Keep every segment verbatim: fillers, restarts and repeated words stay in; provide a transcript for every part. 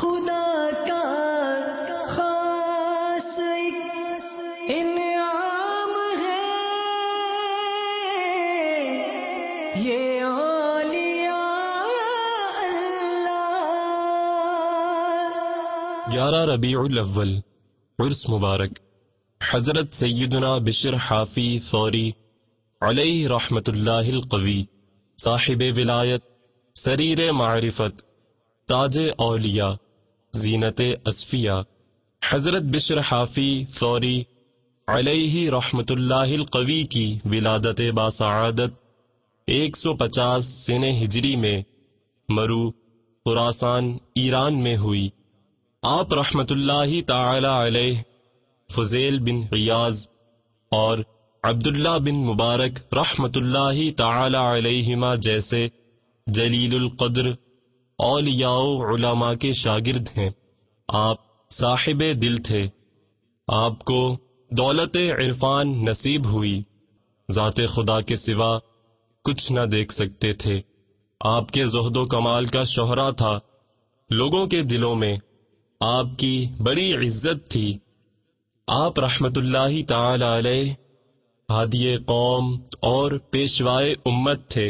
خدا کا خاص ایک انعام ہے یہ اولیاء اللہ۔ گیارہ ربیع الاول عرس مبارک، حضرت سیدنا بشر حافی ثوری علیہ رحمت اللہ القوی، صاحب ولایت، سریر معرفت، تاج اولیاء، زینت اصفیاء، حضرت بشر حافی ثوری علیہ رحمت اللہ القوی کی ولادت باسعادت ایک سو پچاس سنہ ہجری میں مرو خراسان ایران میں ہوئی۔ آپ رحمت اللہ تعالی علیہ فضیل بن غیاض اور عبداللہ بن مبارک رحمت اللہ تعالی علیہما جیسے جلیل القدر اولیاء و علماء کے شاگرد ہیں۔ آپ صاحب دل تھے، آپ کو دولت عرفان نصیب ہوئی، ذات خدا کے سوا کچھ نہ دیکھ سکتے تھے۔ آپ کے زہد و کمال کا شہرا تھا، لوگوں کے دلوں میں آپ کی بڑی عزت تھی۔ آپ رحمت اللہ تعالی علیہ ہادی قوم اور پیشوائے امت تھے۔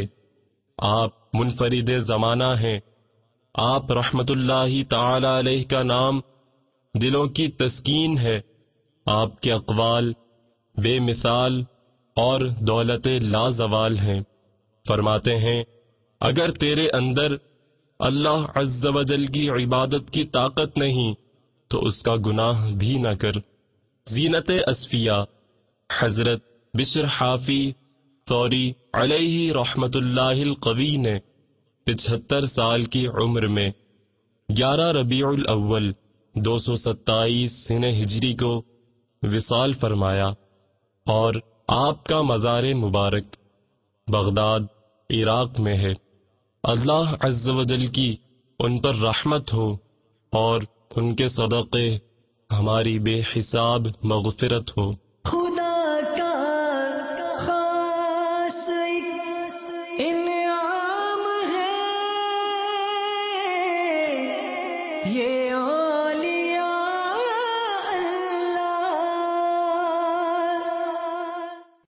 آپ منفرد زمانہ ہیں۔ آپ رحمت اللہ تعالی علیہ کا نام دلوں کی تسکین ہے۔ آپ کے اقوال بے مثال اور دولت لا زوال ہیں۔ فرماتے ہیں، اگر تیرے اندر اللہ عز و جل کی عبادت کی طاقت نہیں تو اس کا گناہ بھی نہ کر۔ زینت اصفیاء حضرت بشر حافی ثوری علیہ رحمت اللہ القوی نے پچہتر سال کی عمر میں گیارہ ربیع الاول دو سو ستائیس سنہ ہجری کو وصال فرمایا، اور آپ کا مزار مبارک بغداد عراق میں ہے۔ اللہ عز و جل کی ان پر رحمت ہو اور ان کے صدقے ہماری بے حساب مغفرت ہو۔ خدا کا خاص ایک انعام ہے یہ